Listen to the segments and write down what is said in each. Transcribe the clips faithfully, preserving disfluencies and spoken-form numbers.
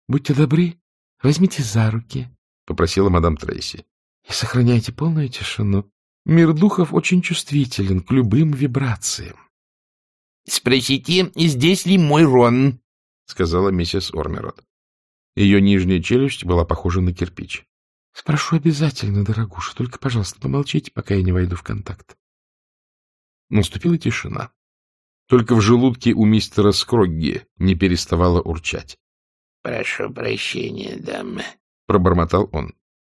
будьте добры, возьмите за руки, — попросила мадам Трейси, — и сохраняйте полную тишину. Мир духов очень чувствителен к любым вибрациям. — Спросите, здесь ли мой Рон? — сказала миссис Ормерод. Ее нижняя челюсть была похожа на кирпич. — Спрошу обязательно, дорогуша, только, пожалуйста, помолчите, пока я не войду в контакт. Наступила тишина. Только в желудке у мистера Скрогги не переставало урчать. — Прошу прощения, дама, — пробормотал он.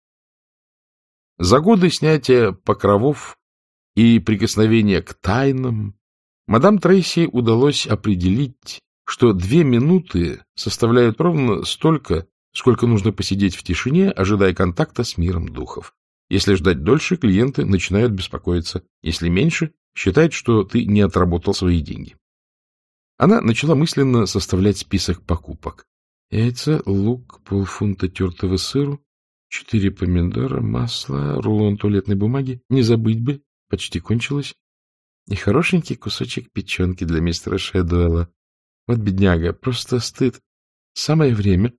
За годы снятия покровов и прикосновения к тайнам мадам Трейси удалось определить, что две минуты составляют ровно столько, сколько нужно посидеть в тишине, ожидая контакта с миром духов. Если ждать дольше, клиенты начинают беспокоиться. Если меньше, считают, что ты не отработал свои деньги. Она начала мысленно составлять список покупок. Яйца, лук, полфунта тертого сыру, четыре помидора, масло, рулон туалетной бумаги. Не забыть бы, почти кончилось. И хорошенький кусочек печенки для мистера Шэдуэлла. Вот бедняга, просто стыд. Самое время.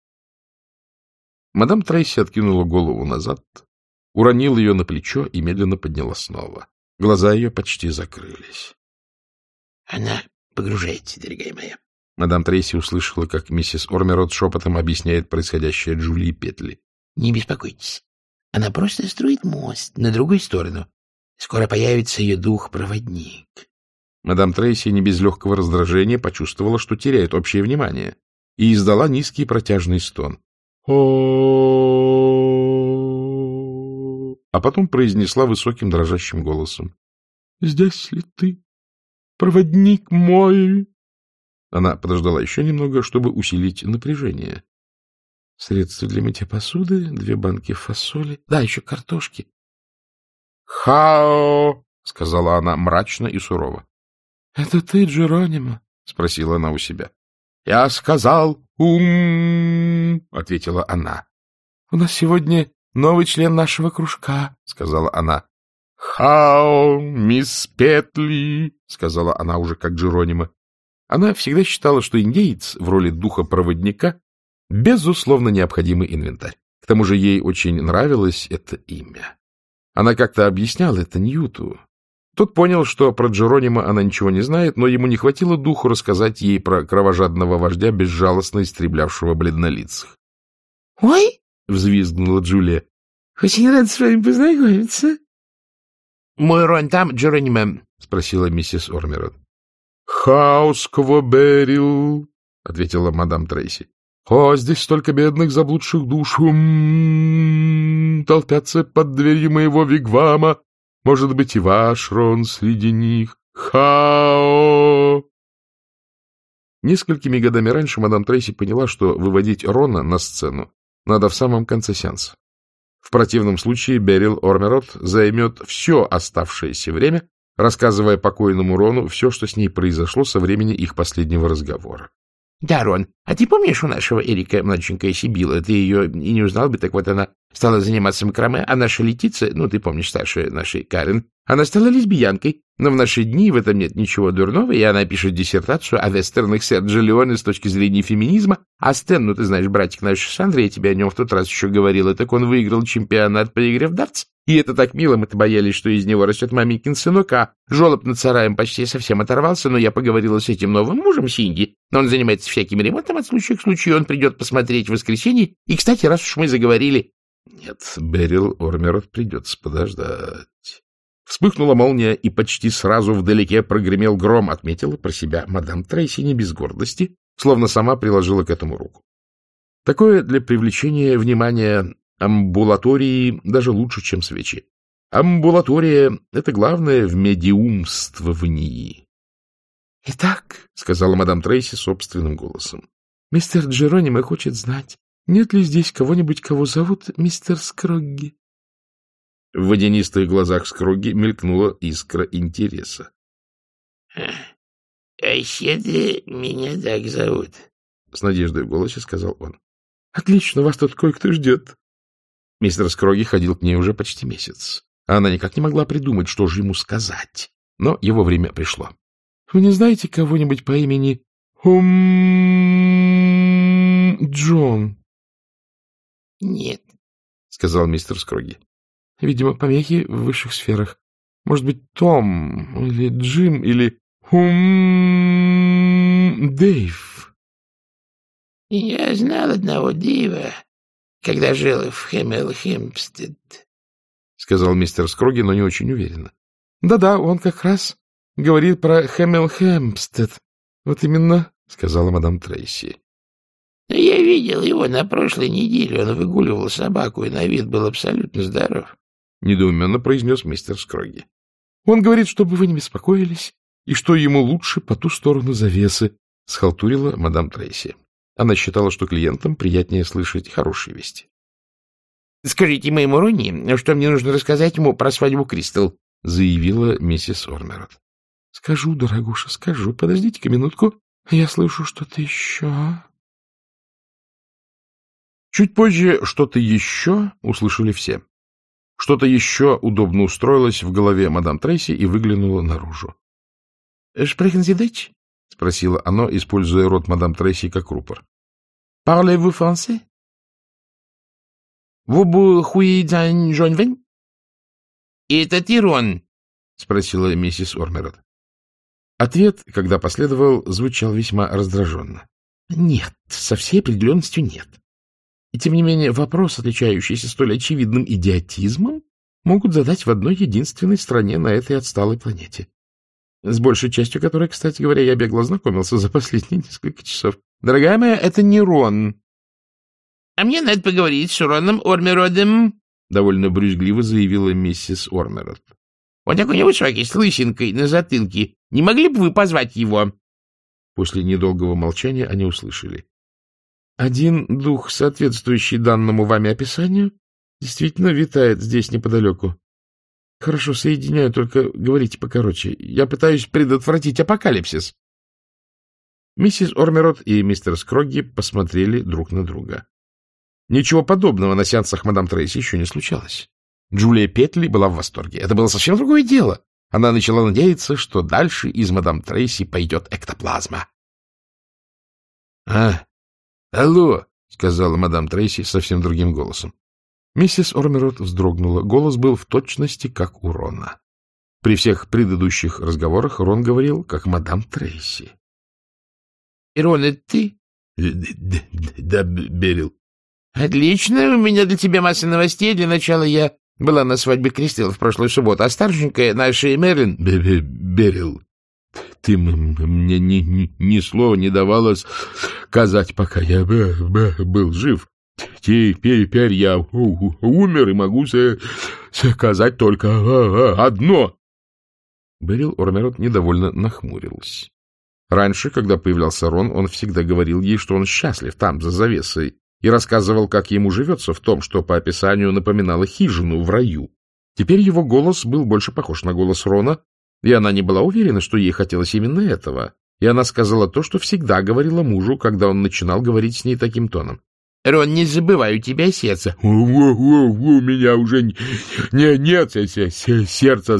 Мадам Трейси откинула голову назад, уронила ее на плечо и медленно подняла снова. Глаза ее почти закрылись. — Она погружается, дорогая моя. Мадам Трейси услышала, как миссис Ормерод шепотом объясняет происходящее Джулии Петли. — Не беспокойтесь. Она просто строит мост на другую сторону. Скоро появится ее дух-проводник. Мадам Трейси не без легкого раздражения почувствовала, что теряет общее внимание, и издала низкий протяжный стон. О, а потом произнесла высоким дрожащим голосом: — Здесь ли ты, проводник мой? Она подождала еще немного, чтобы усилить напряжение. Средства для мытья посуды, две банки фасоли, да, еще картошки. — Хао! — сказала она мрачно и сурово. — Это ты, Джеронимо? — спросила она у себя. — Я сказал «ум», — ответила она. — У нас сегодня новый член нашего кружка, — сказала она. — Хао, мисс Петли, — сказала она уже как Джеронимо. Она всегда считала, что индеец в роли духа-проводника — безусловно необходимый инвентарь. К тому же ей очень нравилось это имя. Она как-то объясняла это Ньюту. Тот понял, что про Джеронимо она ничего не знает, но ему не хватило духу рассказать ей про кровожадного вождя, безжалостно истреблявшего бледнолицых. — Ой! — взвизгнула Джулия. — Очень рад с вами познакомиться. — Мой Рон там, Джеронимо? — спросила миссис Ормерод. — Хаус кво-берил, — ответила мадам Трейси. — О, здесь столько бедных заблудших душ. М-м-м, толпятся под дверью моего вигвама. Может быть, и ваш Рон среди них. Хао! Несколькими годами раньше мадам Трейси поняла, что выводить Рона на сцену надо в самом конце сеанса. В противном случае Берил Ормерод займет все оставшееся время, рассказывая покойному Рону все, что с ней произошло со времени их последнего разговора. — Да, Рон, а ты помнишь у нашего Эрика младшенькая Сибила? Ты ее и не узнал бы, так вот она стала заниматься макраме, а наша Летиция, ну, ты помнишь, старшая нашей Карен, она стала лесбиянкой, но в наши дни в этом нет ничего дурного, и она пишет диссертацию о вестернах Серджио Леоне с точки зрения феминизма, а Стэн, ну, ты знаешь, братик наш Сандра, я тебе о нем в тот раз еще говорила, так он выиграл чемпионат по игре в дартс. И это так мило, мы-то боялись, что из него растет маменькин сынок, а жолоб над сараем почти совсем оторвался, но я поговорила с этим новым мужем Синди, но он занимается всяким ремонтом от случая к случаю, он придет посмотреть в воскресенье, и, кстати, раз уж мы заговорили... Нет, Берил Ормерод придется подождать. Вспыхнула молния, и почти сразу вдалеке прогремел гром, отметила про себя мадам Трейси не без гордости, словно сама приложила к этому руку. Такое для привлечения внимания амбулатории даже лучше, чем свечи. Амбулатория — это главное в медиумствовании. — Итак, — сказала мадам Трейси собственным голосом, — мистер Джеронимо хочет знать, нет ли здесь кого-нибудь, кого зовут мистер Скрогги? В водянистых глазах Скрогги мелькнула искра интереса. — А вообще-то меня так зовут, — с надеждой в голосе сказал он. — Отлично, вас тут кое-кто ждет. Мистер Скрогги ходил к ней уже почти месяц, а она никак не могла придумать, что же ему сказать. Но его время пришло. — Вы не знаете кого-нибудь по имени Хум? М, Джон. — Нет, — сказал мистер Скроги. — Видимо, помехи в высших сферах. Может быть, Том или Джим или... Хум... Дэйв. — Я знал одного Дэйва, когда жил в Хэмилл-Хэмпстед, — сказал мистер Скроги, но не очень уверенно. Да — Да-да, он как раз говорит про Хэмилл-Хэмпстед. Вот именно, — сказала мадам Трейси. — Я видел его на прошлой неделе. Он выгуливал собаку, и на вид был абсолютно здоров, — недоуменно произнес мистер Скроги. — Он говорит, чтобы вы не беспокоились, и что ему лучше по ту сторону завесы, — схалтурила мадам Трейси. Она считала, что клиентам приятнее слышать хорошие вести. — Скажите моему Ронни, что мне нужно рассказать ему про свадьбу Кристал, — заявила миссис Ормерот. — Скажу, дорогуша, скажу. Подождите-ка минутку. Я слышу что-то еще. Чуть позже что-то еще услышали все. Что-то еще удобно устроилось в голове мадам Трейси и выглянуло наружу. — Sprechen Sie Deutsch? — спросила оно, используя рот мадам Трейси как рупор. — Parlez-vous français? — Vous pouvez d'un jeune vin? — Это Тирон? — спросила миссис Ормерот. Ответ, когда последовал, звучал весьма раздраженно. — Нет, со всей определенностью нет. И тем не менее вопрос, отличающийся столь очевидным идиотизмом, могут задать в одной единственной стране на этой отсталой планете. С большей частью которой, кстати говоря, я бегло ознакомился за последние несколько часов. Дорогая моя, это не Рон. — А мне надо поговорить с Роном Ормеродом, — довольно брюзгливо заявила миссис Ормерод. — Он такой невысокий, с лысинкой на затылке. Не могли бы вы позвать его? После недолгого молчания они услышали. — Один дух, соответствующий данному вами описанию, действительно витает здесь неподалеку. Хорошо, соединяю, только говорите покороче. Я пытаюсь предотвратить апокалипсис. Миссис Ормерот и мистер Скрогги посмотрели друг на друга. Ничего подобного на сеансах мадам Трейси еще не случалось. Джулия Петли была в восторге. Это было совсем другое дело. Она начала надеяться, что дальше из мадам Трейси пойдет эктоплазма. — А, алло, — сказала мадам Трейси совсем другим голосом. Миссис Ормерот вздрогнула. Голос был в точности, как у Рона. При всех предыдущих разговорах Рон говорил, как мадам Трейси. — Рон, это ты? — Да, Берил. — Отлично, у меня для тебя масса новостей. Для начала я была на свадьбе Кристал в прошлую субботу, а старшенькая наша Мерлин... — Берил, ты мне ни, ни, ни слова не давала сказать, пока я был жив. Теперь я умер и могу сказать только одно. Берил Ормерот недовольно нахмурился. Раньше, когда появлялся Рон, он всегда говорил ей, что он счастлив там, за завесой, и рассказывал, как ему живется в том, что по описанию напоминало хижину в раю. Теперь его голос был больше похож на голос Рона, и она не была уверена, что ей хотелось именно этого, и она сказала то, что всегда говорила мужу, когда он начинал говорить с ней таким тоном. — Рон, не забывай, у тебя сердце. — У меня уже не, нет сердца,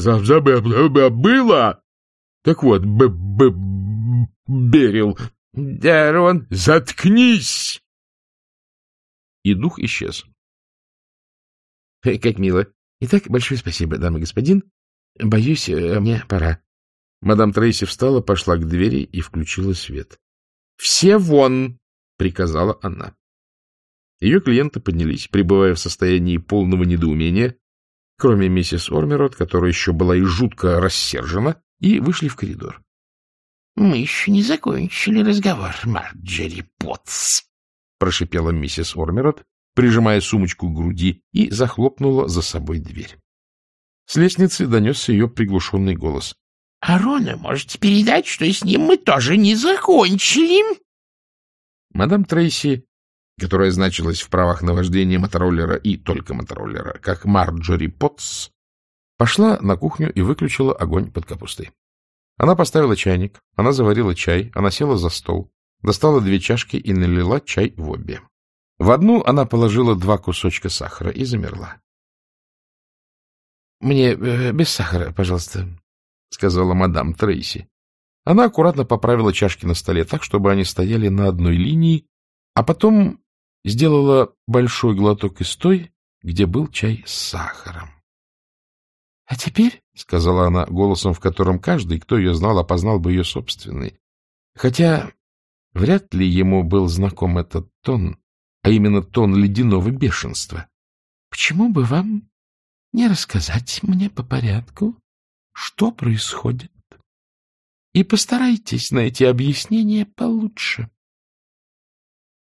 забыло. Так вот, б, б, Берил. — Да, Рон, заткнись! И дух исчез. — Как мило. Итак, большое спасибо, дамы и господин. Боюсь, мне пора. Мадам Трейси встала, пошла к двери и включила свет. — Все вон! — приказала она. Ее клиенты поднялись, пребывая в состоянии полного недоумения, кроме миссис Ормерот, которая еще была и жутко рассержена, и вышли в коридор. — Мы еще не закончили разговор, Марджери Поттс, — прошипела миссис Ормерот, прижимая сумочку к груди, и захлопнула за собой дверь. С лестницы донесся ее приглушенный голос. — А Рона можете передать, что с ним мы тоже не закончили? Мадам Трейси, которая значилась в правах на вождение мотороллера и только мотороллера, как Марджори Поттс, пошла на кухню и выключила огонь под капустой. Она поставила чайник, она заварила чай, она села за стол, достала две чашки и налила чай в обе. В одну она положила два кусочка сахара и замерла. — Мне э, без сахара, пожалуйста, — сказала мадам Трейси. Она аккуратно поправила чашки на столе так, чтобы они стояли на одной линии, А потом сделала большой глоток из той, где был чай с сахаром. — А теперь, — сказала она голосом, в котором каждый, кто ее знал, опознал бы ее собственный, хотя вряд ли ему был знаком этот тон, а именно тон ледяного бешенства. — Почему бы вам не рассказать мне по порядку, что происходит? И постарайтесь найти объяснение получше.